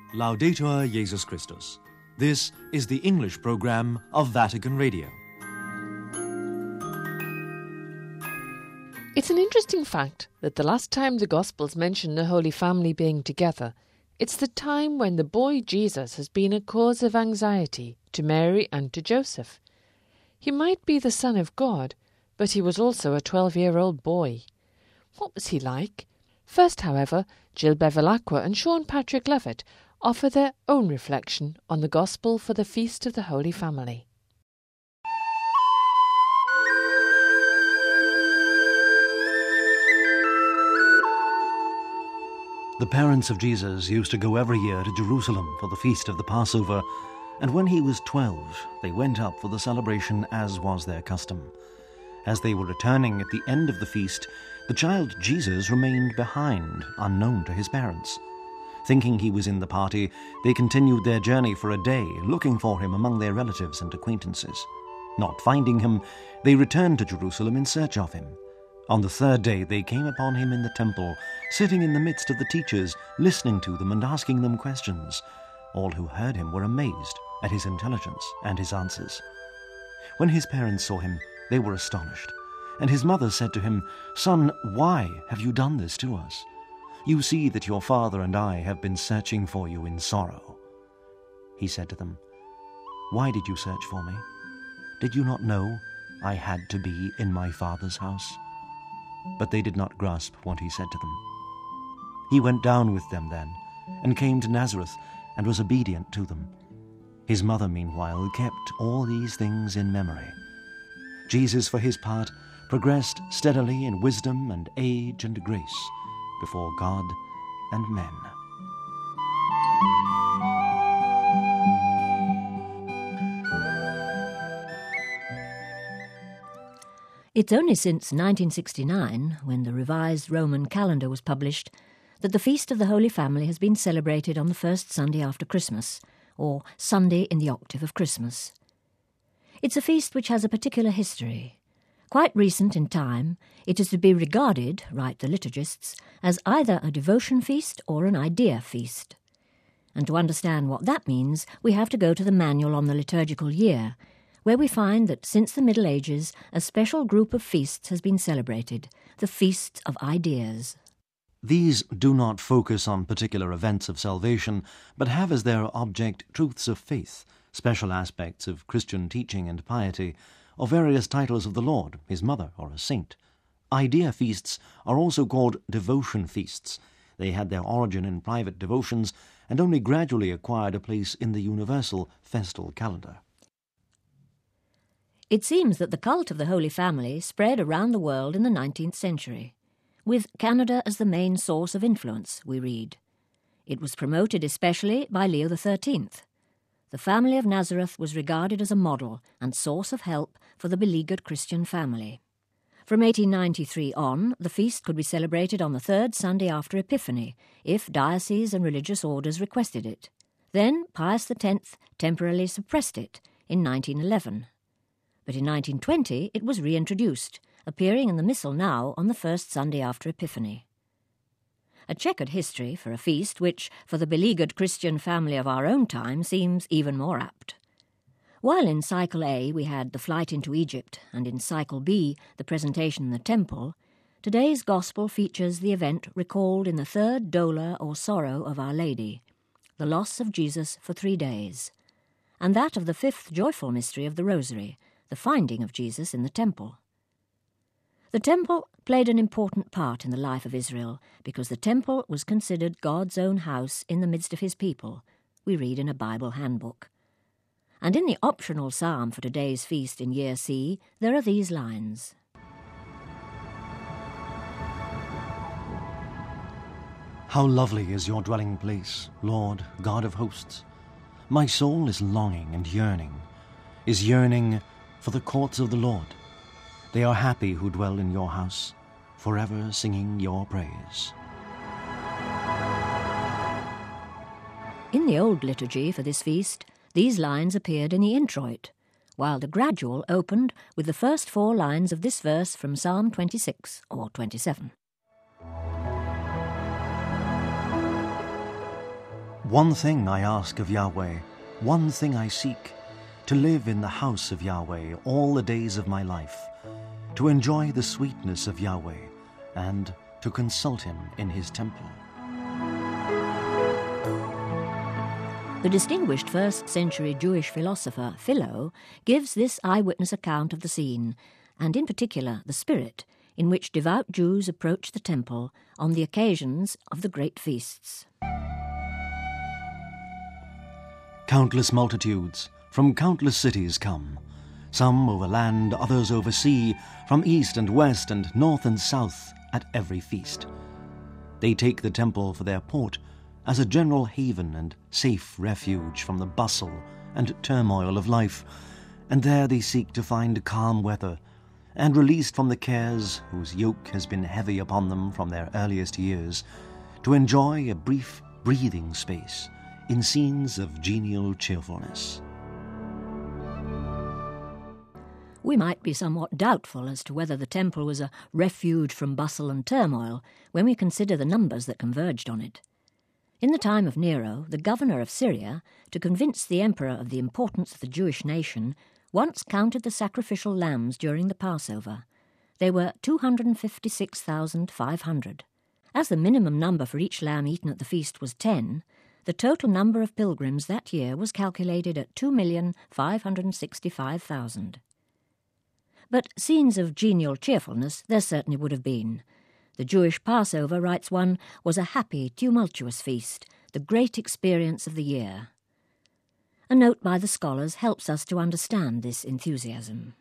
Laudetur Jesus Christus. This is the English program of Vatican Radio. It's an interesting fact that the last time the Gospels mention the Holy Family being together, it's the time when the boy Jesus has been a cause of anxiety to Mary and to Joseph. He might be the Son of God, but he was also a 12-year-old boy. What was he like? First, however, Jill Bevilacqua and Sean Patrick Lovett offer their own reflection on the Gospel for the Feast of the Holy Family. The parents of Jesus used to go every year to Jerusalem for the feast of the Passover, and when he was 12, they went up for the celebration as was their custom. As they were returning at the end of the feast, the child Jesus remained behind, unknown to his parents. Thinking he was in the party, they continued their journey for a day, looking for him among their relatives and acquaintances. Not finding him, they returned to Jerusalem in search of him. On the third day they came upon him in the temple, sitting in the midst of the teachers, listening to them and asking them questions. All who heard him were amazed at his intelligence and his answers. When his parents saw him, they were astonished. And his mother said to him, "Son, why have you done this to us? You see that your father and I have been searching for you in sorrow." He said to them, "Why did you search for me? Did you not know I had to be in my father's house?" But they did not grasp what he said to them. He went down with them then, and came to Nazareth, and was obedient to them. His mother, meanwhile, kept all these things in memory. Jesus, for his part, progressed steadily in wisdom and age and grace before God and men. It's only since 1969, when the revised Roman calendar was published, that the Feast of the Holy Family has been celebrated on the first Sunday after Christmas, or Sunday in the octave of Christmas. It's a feast which has a particular history. Quite recent in time, it is to be regarded, write the liturgists, as either a devotion feast or an idea feast. And to understand what that means, we have to go to the Manual on the Liturgical Year, where we find that since the Middle Ages, a special group of feasts has been celebrated, the Feasts of Ideas. These do not focus on particular events of salvation, but have as their object truths of faith, special aspects of Christian teaching and piety, or various titles of the Lord, his mother, or a saint. Idea feasts are also called devotion feasts. They had their origin in private devotions and only gradually acquired a place in the universal festal calendar. It seems that the cult of the Holy Family spread around the world in the 19th century, with Canada as the main source of influence, we read. It was promoted especially by Leo XIII. The family of Nazareth was regarded as a model and source of help for the beleaguered Christian family. From 1893 on, the feast could be celebrated on the third Sunday after Epiphany, if dioceses and religious orders requested it. Then Pius X temporarily suppressed it in 1911. But in 1920 it was reintroduced, appearing in the Missal now on the first Sunday after Epiphany. A checkered history for a feast which, for the beleaguered Christian family of our own time, seems even more apt. While in Cycle A we had the flight into Egypt, and in Cycle B the presentation in the temple, today's Gospel features the event recalled in the third Dolor or Sorrow of Our Lady, the loss of Jesus for 3 days, and that of the fifth joyful mystery of the Rosary, the finding of Jesus in the temple. The temple played an important part in the life of Israel because the temple was considered God's own house in the midst of his people, we read in a Bible handbook. And in the optional psalm for today's feast in Year C, there are these lines. How lovely is your dwelling place, Lord, God of hosts. My soul is longing and yearning for the courts of the Lord. They are happy who dwell in your house, forever singing your praise. In the old liturgy for this feast, these lines appeared in the introit, while the gradual opened with the first 4 lines of this verse from Psalm 26 or 27. One thing I ask of Yahweh, one thing I seek, to live in the house of Yahweh all the days of my life, to enjoy the sweetness of Yahweh, and to consult him in his temple. The distinguished 1st-century Jewish philosopher Philo gives this eyewitness account of the scene, and in particular the spirit in which devout Jews approach the temple on the occasions of the great feasts. Countless multitudes from countless cities come, some over land, others over sea, from east and west and north and south at every feast. They take the temple for their port as a general haven and safe refuge from the bustle and turmoil of life, and there they seek to find calm weather, and released from the cares whose yoke has been heavy upon them from their earliest years, to enjoy a brief breathing space in scenes of genial cheerfulness. We might be somewhat doubtful as to whether the temple was a refuge from bustle and turmoil when we consider the numbers that converged on it. In the time of Nero, the governor of Syria, to convince the emperor of the importance of the Jewish nation, once counted the sacrificial lambs during the Passover. They were 256,500. As the minimum number for each lamb eaten at the feast was 10, the total number of pilgrims that year was calculated at 2,565,000. But scenes of genial cheerfulness there certainly would have been. The Jewish Passover, writes one, was a happy, tumultuous feast, the great experience of the year. A note by the scholars helps us to understand this enthusiasm.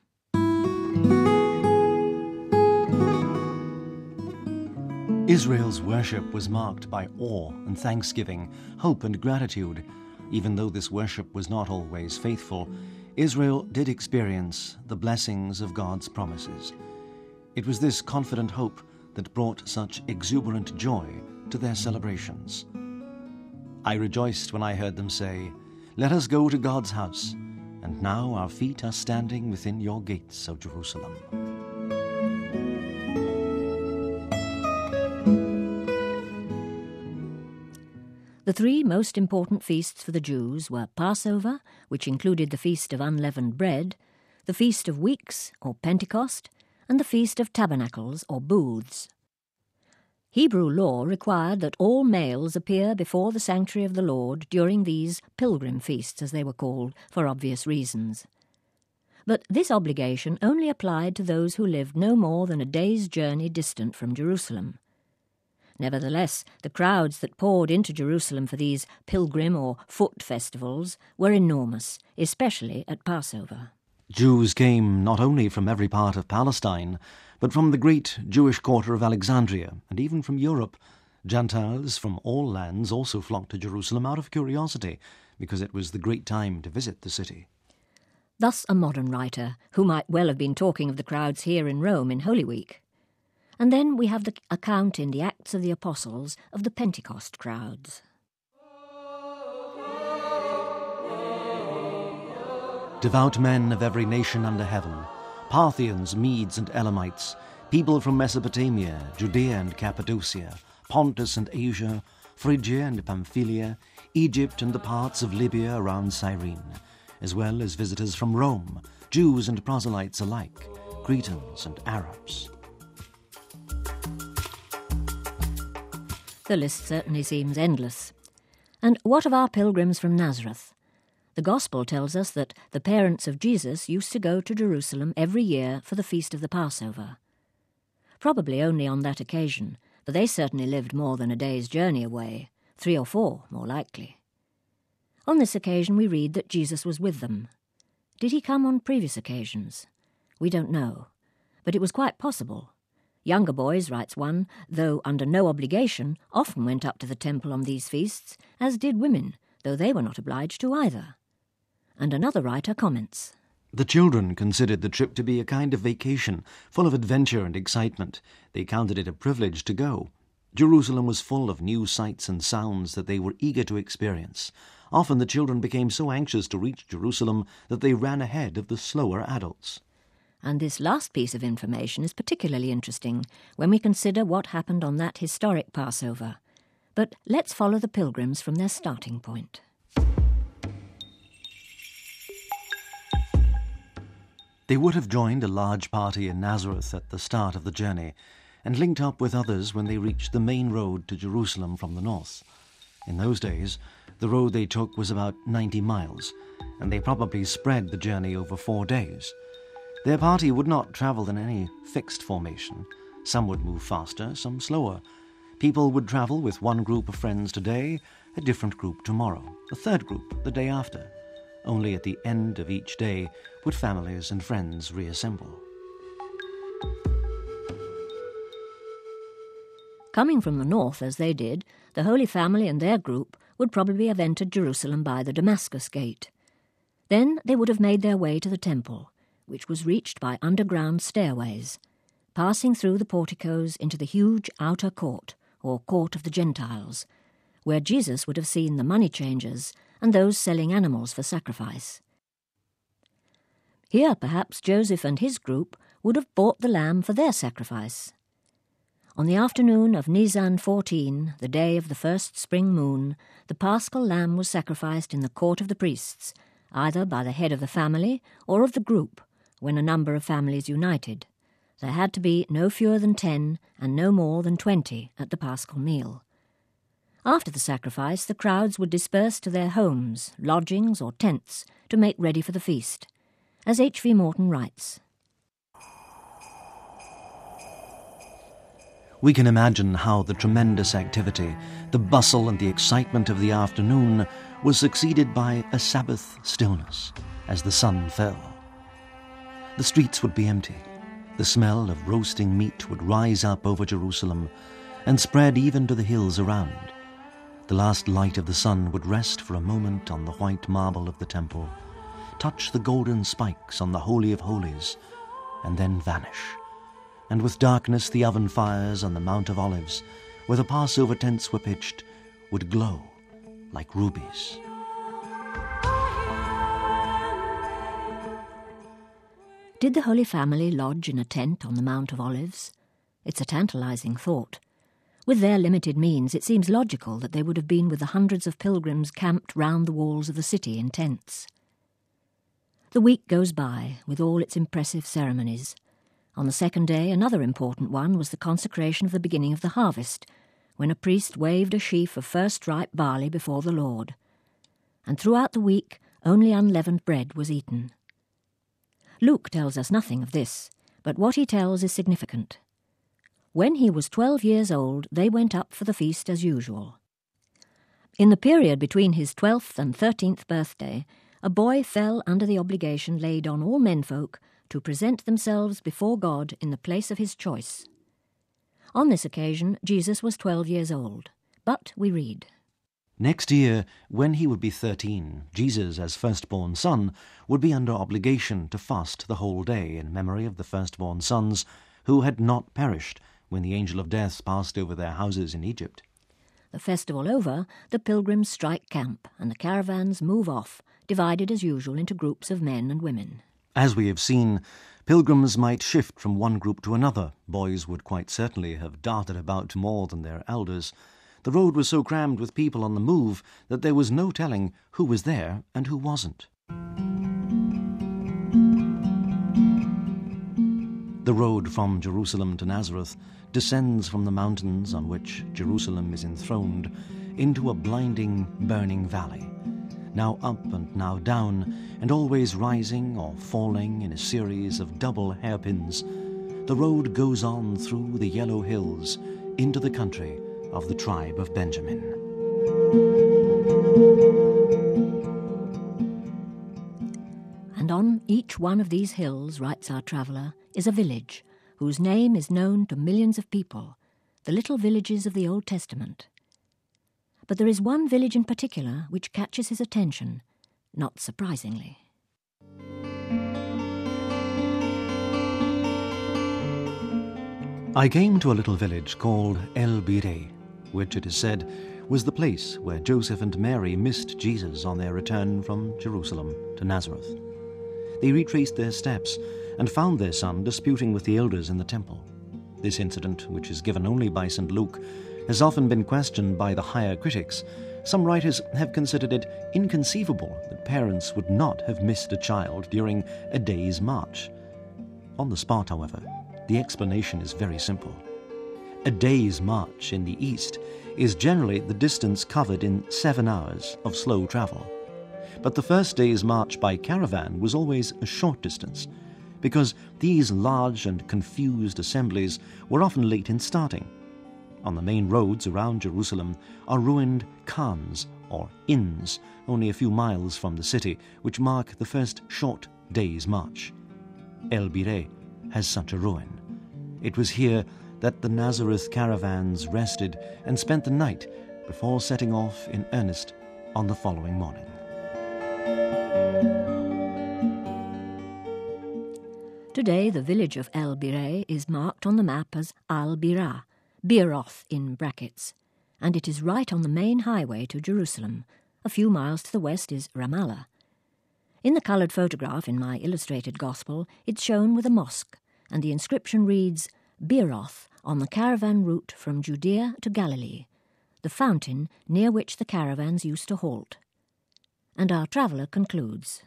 Israel's worship was marked by awe and thanksgiving, hope and gratitude. Even though this worship was not always faithful, Israel did experience the blessings of God's promises. It was this confident hope that brought such exuberant joy to their celebrations. I rejoiced when I heard them say, "Let us go to God's house, and now our feet are standing within your gates, O Jerusalem." The three most important feasts for the Jews were Passover, which included the Feast of Unleavened Bread, the Feast of Weeks, or Pentecost, and the Feast of Tabernacles, or Booths. Hebrew law required that all males appear before the sanctuary of the Lord during these pilgrim feasts, as they were called, for obvious reasons. But this obligation only applied to those who lived no more than a day's journey distant from Jerusalem. Nevertheless, the crowds that poured into Jerusalem for these pilgrim or foot festivals were enormous, especially at Passover. Jews came not only from every part of Palestine, but from the great Jewish quarter of Alexandria, and even from Europe. Gentiles from all lands also flocked to Jerusalem out of curiosity, because it was the great time to visit the city. Thus a modern writer, who might well have been talking of the crowds here in Rome in Holy Week. And then we have the account in the Acts of the Apostles of the Pentecost crowds. Devout men of every nation under heaven, Parthians, Medes and Elamites, people from Mesopotamia, Judea and Cappadocia, Pontus and Asia, Phrygia and Pamphylia, Egypt and the parts of Libya around Cyrene, as well as visitors from Rome, Jews and proselytes alike, Cretans and Arabs. The list certainly seems endless. And what of our pilgrims from Nazareth? The Gospel tells us that the parents of Jesus used to go to Jerusalem every year for the feast of the Passover. Probably only on that occasion, for they certainly lived more than a day's journey away, 3 or 4 more likely. On this occasion we read that Jesus was with them. Did he come on previous occasions? We don't know, but it was quite possible. Younger boys, writes one, though under no obligation, often went up to the temple on these feasts, as did women, though they were not obliged to either. And another writer comments, The children considered the trip to be a kind of vacation, full of adventure and excitement. They counted it a privilege to go. Jerusalem was full of new sights and sounds that they were eager to experience. Often the children became so anxious to reach Jerusalem that they ran ahead of the slower adults. And this last piece of information is particularly interesting when we consider what happened on that historic Passover. But let's follow the pilgrims from their starting point. They would have joined a large party in Nazareth at the start of the journey and linked up with others when they reached the main road to Jerusalem from the north. In those days, the road they took was about 90 miles, and they probably spread the journey over 4 days. Their party would not travel in any fixed formation. Some would move faster, some slower. People would travel with one group of friends today, a different group tomorrow, a third group the day after. Only at the end of each day would families and friends reassemble. Coming from the north as they did, the Holy Family and their group would probably have entered Jerusalem by the Damascus Gate. Then they would have made their way to the temple, which was reached by underground stairways, passing through the porticos into the huge outer court, or court of the Gentiles, where Jesus would have seen the money changers and those selling animals for sacrifice. Here, perhaps, Joseph and his group would have bought the lamb for their sacrifice. On the afternoon of Nisan 14, the day of the first spring moon, the paschal lamb was sacrificed in the court of the priests, either by the head of the family or of the group, when a number of families united. There had to be no fewer than 10 and no more than 20 at the paschal meal. After the sacrifice, the crowds would disperse to their homes, lodgings or tents to make ready for the feast. As H.V. Morton writes, We can imagine how the tremendous activity, the bustle and the excitement of the afternoon was succeeded by a Sabbath stillness as the sun fell. The streets would be empty. The smell of roasting meat would rise up over Jerusalem and spread even to the hills around. The last light of the sun would rest for a moment on the white marble of the temple, touch the golden spikes on the Holy of Holies, and then vanish. And with darkness the oven fires on the Mount of Olives, where the Passover tents were pitched, would glow like rubies. Did the Holy Family lodge in a tent on the Mount of Olives? It's a tantalizing thought. With their limited means, it seems logical that they would have been with the hundreds of pilgrims camped round the walls of the city in tents. The week goes by, with all its impressive ceremonies. On the second day, another important one was the consecration of the beginning of the harvest, when a priest waved a sheaf of first-ripe barley before the Lord. And throughout the week, only unleavened bread was eaten. Luke tells us nothing of this, but what he tells is significant. When he was 12 years old, they went up for the feast as usual. In the period between his 12th and 13th birthday, a boy fell under the obligation laid on all menfolk to present themselves before God in the place of his choice. On this occasion, Jesus was 12 years old, but we read, Next year, when he would be 13, Jesus, as firstborn son, would be under obligation to fast the whole day in memory of the firstborn sons who had not perished when the angel of death passed over their houses in Egypt. The festival over, the pilgrims strike camp and the caravans move off, divided as usual into groups of men and women. As we have seen, pilgrims might shift from one group to another. Boys would quite certainly have darted about more than their elders. The road was so crammed with people on the move that there was no telling who was there and who wasn't. The road from Jerusalem to Nazareth descends from the mountains on which Jerusalem is enthroned into a blinding, burning valley, now up and now down, and always rising or falling in a series of double hairpins. The road goes on through the yellow hills into the country of the tribe of Benjamin. And on each one of these hills, writes our traveller, is a village whose name is known to millions of people, the little villages of the Old Testament. But there is one village in particular which catches his attention, not surprisingly. I came to a little village called El Bireh, which it is said was the place where Joseph and Mary missed Jesus on their return from Jerusalem to Nazareth. They retraced their steps and found their son disputing with the elders in the temple. This incident, which is given only by St. Luke, has often been questioned by the higher critics, some writers have considered it inconceivable that parents would not have missed a child during a day's march. On the spot, however, the explanation is very simple. A day's march in the East is generally the distance covered in 7 hours of slow travel. But the first day's march by caravan was always a short distance, because these large and confused assemblies were often late in starting. On the main roads around Jerusalem are ruined khans, or inns, only a few miles from the city, which mark the first short day's march. El Bireh has such a ruin. It was here that the Nazareth caravans rested and spent the night before setting off in earnest on the following morning. Today, the village of El Bireh is marked on the map as Al-Birah, Beeroth in brackets, and it is right on the main highway to Jerusalem. A few miles to the west is Ramallah. In the coloured photograph in my illustrated gospel, it's shown with a mosque, and the inscription reads, Beeroth, on the caravan route from Judea to Galilee, the fountain near which the caravans used to halt. And our traveller concludes.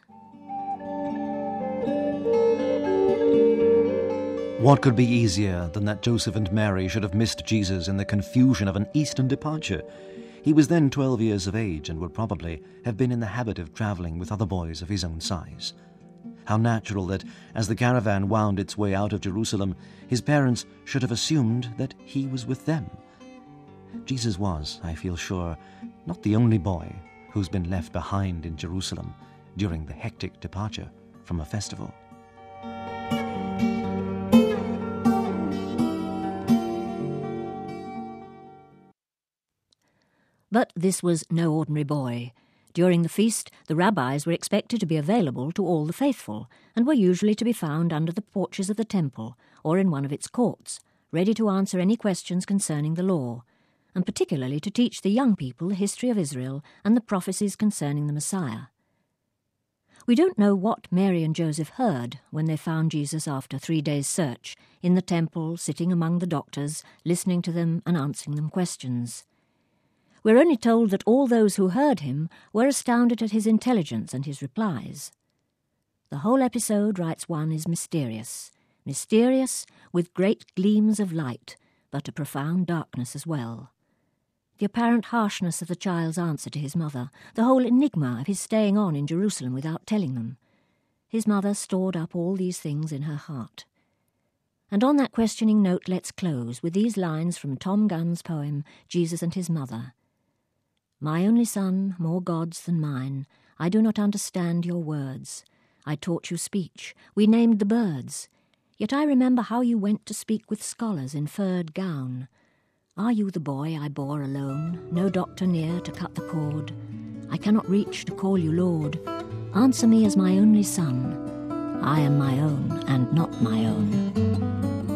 What could be easier than that Joseph and Mary should have missed Jesus in the confusion of an eastern departure? He was then 12 years of age and would probably have been in the habit of travelling with other boys of his own size. How natural that, as the caravan wound its way out of Jerusalem, his parents should have assumed that he was with them. Jesus was, I feel sure, not the only boy who's been left behind in Jerusalem during the hectic departure from a festival. But this was no ordinary boy. During the feast, the rabbis were expected to be available to all the faithful, and were usually to be found under the porches of the temple, or in one of its courts, ready to answer any questions concerning the law, and particularly to teach the young people the history of Israel and the prophecies concerning the Messiah. We don't know what Mary and Joseph heard when they found Jesus after 3 days' search, in the temple, sitting among the doctors, listening to them and answering them questions. We're only told that all those who heard him were astounded at his intelligence and his replies. The whole episode, writes one, is mysterious. Mysterious, with great gleams of light, but a profound darkness as well. The apparent harshness of the child's answer to his mother, the whole enigma of his staying on in Jerusalem without telling them. His mother stored up all these things in her heart. And on that questioning note, let's close with these lines from Tom Gunn's poem, Jesus and His Mother. My only son, more gods than mine, I do not understand your words. I taught you speech, we named the birds. Yet I remember how you went to speak with scholars in furred gown. Are you the boy I bore alone, no doctor near to cut the cord? I cannot reach to call you Lord. Answer me as my only son. I am my own and not my own.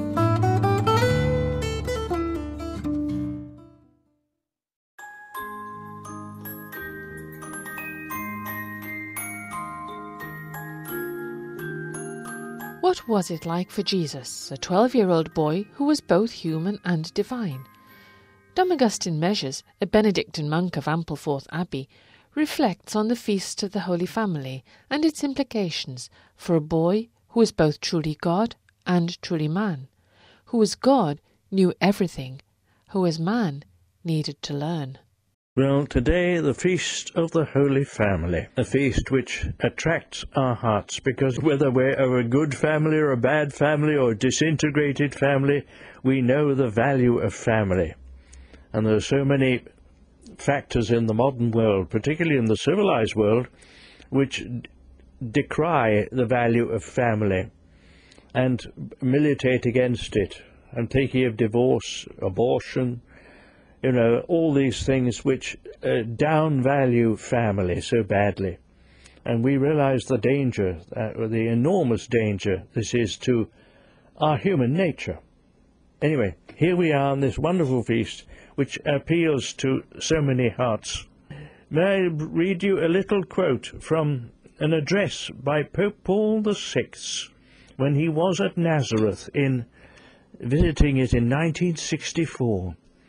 What was it like for Jesus, a 12-year-old boy who was both human and divine? Dom Augustine Measures, a Benedictine monk of Ampleforth Abbey, reflects on the Feast of the Holy Family and its implications for a boy who was both truly God and truly man, who as God knew everything, who as man needed to learn. Well, today the Feast of the Holy Family, a feast which attracts our hearts because whether we're of a good family or a bad family or a disintegrated family, we know the value of family. And there are so many factors in the modern world, particularly in the civilized world, which decry the value of family and militate against it. I'm thinking of divorce, abortion, all these things which downvalue family so badly. And we realize the danger, the enormous danger this is to our human nature. Anyway, here we are on this wonderful feast which appeals to so many hearts. May I read you a little quote from an address by Pope Paul VI when he was at Nazareth visiting it in 1964.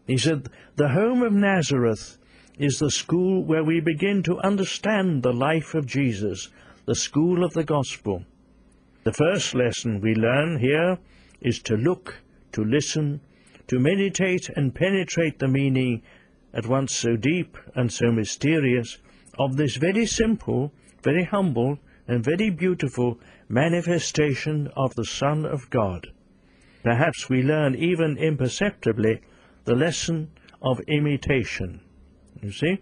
He said, the home of Nazareth is the school where we begin to understand the life of Jesus, the school of the gospel. The first lesson we learn here is to look, to listen, to meditate and penetrate the meaning, at once so deep and so mysterious, of this very simple, very humble, and very beautiful manifestation of the Son of God. Perhaps we learn even imperceptibly the lesson of imitation. You see?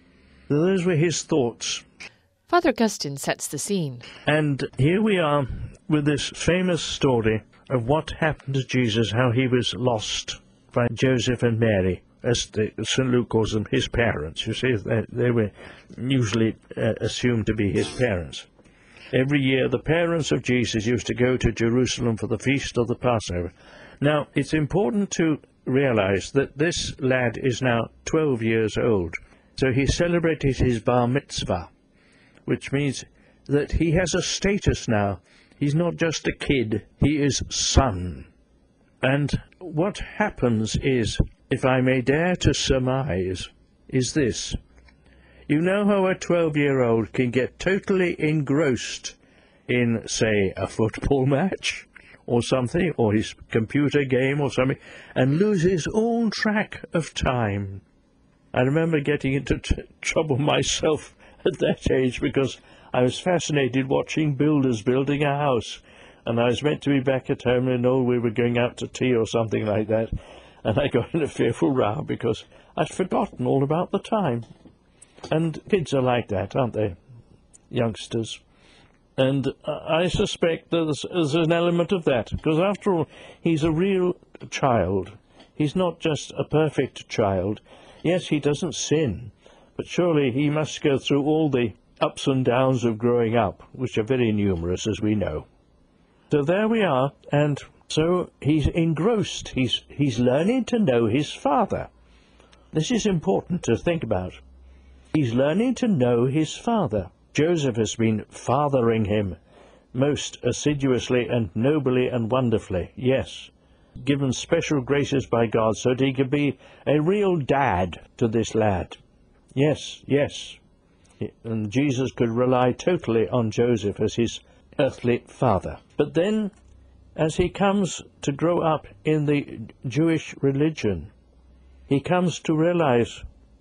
So those were his thoughts. Father Augustine sets the scene. And here we are with this famous story of what happened to Jesus, how he was lost by Joseph and Mary, as St. Luke calls them, his parents. You see, they were usually assumed to be his parents. Every year the parents of Jesus used to go to Jerusalem for the feast of the Passover. Now, it's important to realize that this lad is now 12 years old. So he celebrated his bar mitzvah, which means that he has a status now. He's not just a kid, he is son. And what happens is, if I may dare to surmise, is this. You know how a 12-year-old can get totally engrossed in, say, a football match or something, or his computer game or something, and loses all track of time. I remember getting into trouble myself at that age because I was fascinated watching builders building a house, and I was meant to be back at home, and we were going out to tea or something like that, and I got in a fearful row because I'd forgotten all about the time. And kids are like that, aren't they? Youngsters. And I suspect there's an element of that, because after all, he's a real child. He's not just a perfect child. Yes, he doesn't sin, but surely he must go through all the ups and downs of growing up, which are very numerous, as we know. So there we are, and so he's engrossed. He's learning to know his father. This is important to think about. He's learning to know his father. Joseph has been fathering him most assiduously and nobly and wonderfully, yes, given special graces by God so that he could be a real dad to this lad. Yes, yes. And Jesus could rely totally on Joseph as his earthly father. But then, as he comes to grow up in the Jewish religion, he comes to realize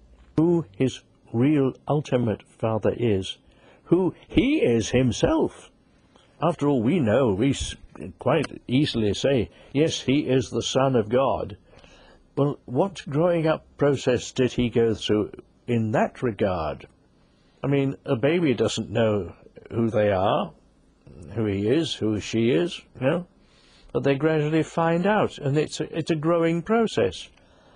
who his real ultimate father is, who he is himself. After all, we know, we quite easily say, yes, he is the Son of God. Well, what growing up process did he go through in that regard? I mean, a baby doesn't know who they are, who he is, who she is, you know, but they gradually find out, and it's a growing process.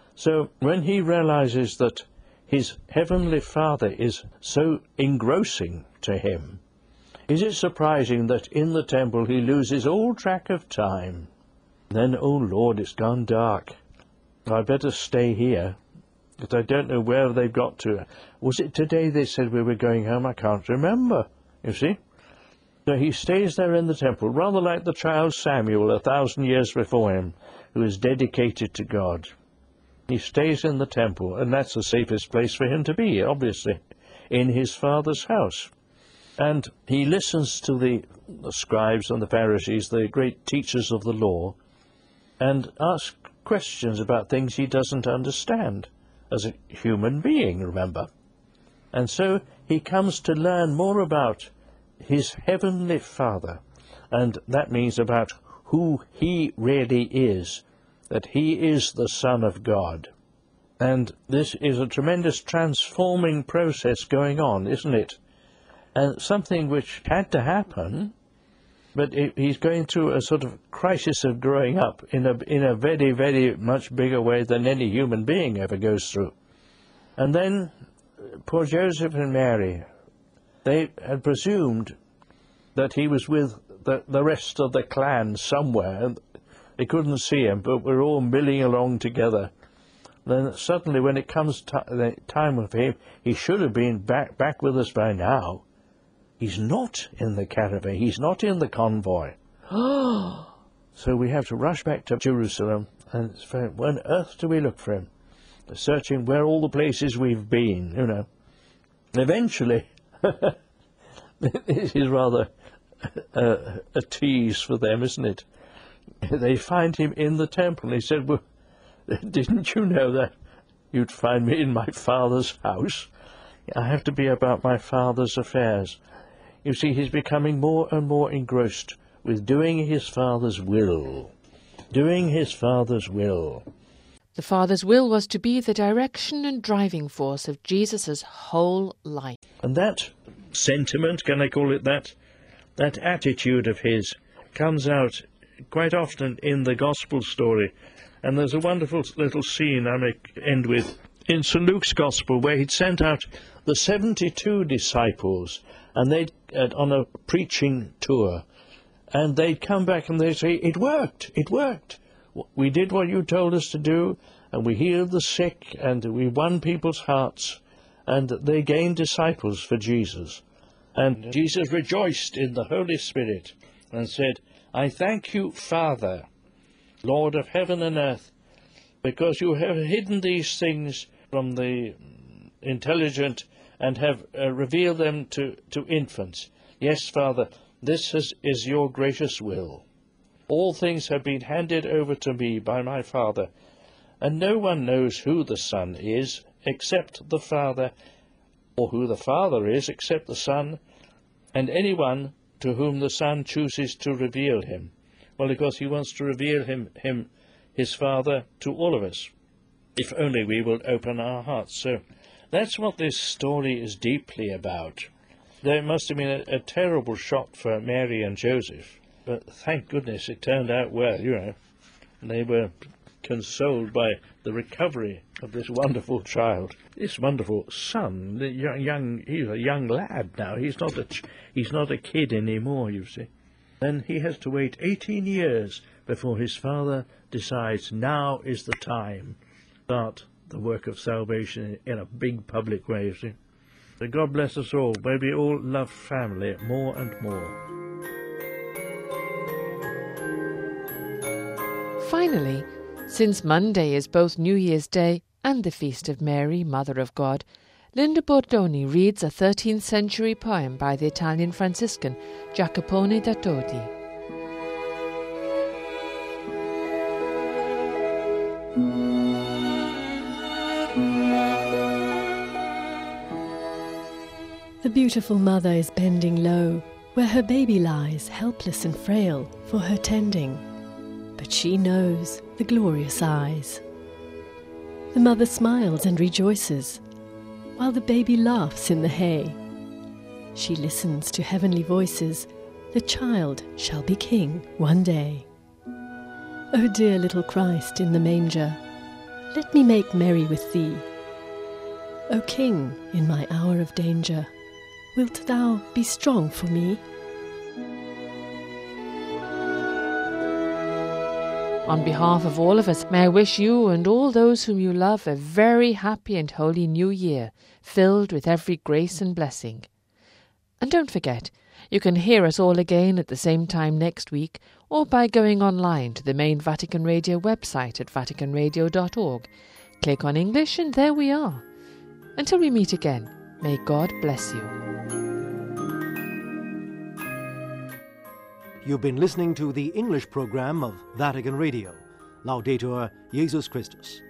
So when he realizes that his heavenly Father is so engrossing to him, is it surprising that in the temple he loses all track of time? Then, oh Lord, it's gone dark. I better stay here, because I don't know where they've got to. Was it today they said we were going home? I can't remember, you see. So he stays there in the temple, rather like the child Samuel 1,000 years before him, who is dedicated to God. He stays in the temple, and that's the safest place for him to be, obviously, in his father's house. And he listens to the scribes and the Pharisees, the great teachers of the law, and asks questions about things he doesn't understand, as a human being, remember. And so he comes to learn more about his heavenly Father, and that means about who he really is, that he is the Son of God. And this is a tremendous transforming process going on, isn't it? And something which had to happen, but he's going through a sort of crisis of growing up in a very, very much bigger way than any human being ever goes through. And then poor Joseph and Mary, they had presumed that he was with the rest of the clan somewhere, and they couldn't see him, but we're all milling along together. Then suddenly, when it comes the time of him, he should have been back with us by now. He's not in the caravan. He's not in the convoy. So we have to rush back to Jerusalem, and where on earth do we look for him? searching where all the places we've been, you know. Eventually, this is rather a tease for them, isn't it? They find him in the temple. He said, well, didn't you know that you'd find me in my Father's house? I have to be about my Father's affairs. You see, he's becoming more and more engrossed with doing his Father's will. Doing his Father's will. The Father's will was to be the direction and driving force of Jesus' whole life. And that sentiment, can I call it that? That attitude of his comes out quite often in the Gospel story. And there's a wonderful little scene I may end with in St. Luke's Gospel, where he'd sent out the 72 disciples, and they'd on a preaching tour, and they'd come back and they'd say, it worked. We did what you told us to do, and we healed the sick, and we won people's hearts, and they gained disciples for Jesus. And Jesus rejoiced in the Holy Spirit and said, I thank you, Father, Lord of heaven and earth, because you have hidden these things from the intelligent and have revealed them to infants. Yes, Father, this is your gracious will. All things have been handed over to me by my Father, and no one knows who the Son is except the Father, or who the Father is except the Son, and anyone to whom the Son chooses to reveal him. Well, because he wants to reveal him, his Father, to all of us, if only we will open our hearts. So that's what this story is deeply about. Though it must have been a terrible shock for Mary and Joseph, but thank goodness it turned out well, you know. They were consoled by the recovery of this wonderful child, this wonderful son. The he's a young lad now. He's not a kid anymore, you see. Then he has to wait 18 years before his father decides now is the time to start the work of salvation in a big public way, you see. So God bless us all. May we all love family more and more. Finally, since Monday is both New Year's Day and the Feast of Mary, Mother of God, Linda Bordoni reads a 13th century poem by the Italian Franciscan Jacopone da Todi. The beautiful mother is bending low, where her baby lies, helpless and frail, for her tending. But she knows the glorious eyes. The mother smiles and rejoices, while the baby laughs in the hay. She listens to heavenly voices, the child shall be king one day. O dear little Christ in the manger, let me make merry with thee. O King, in my hour of danger, wilt thou be strong for me? On behalf of all of us, may I wish you and all those whom you love a very happy and holy New Year, filled with every grace and blessing. And don't forget, you can hear us all again at the same time next week, or by going online to the main Vatican Radio website at vaticanradio.org. Click on English and there we are. Until we meet again, may God bless you. You've been listening to the English program of Vatican Radio. Laudetur Jesus Christus.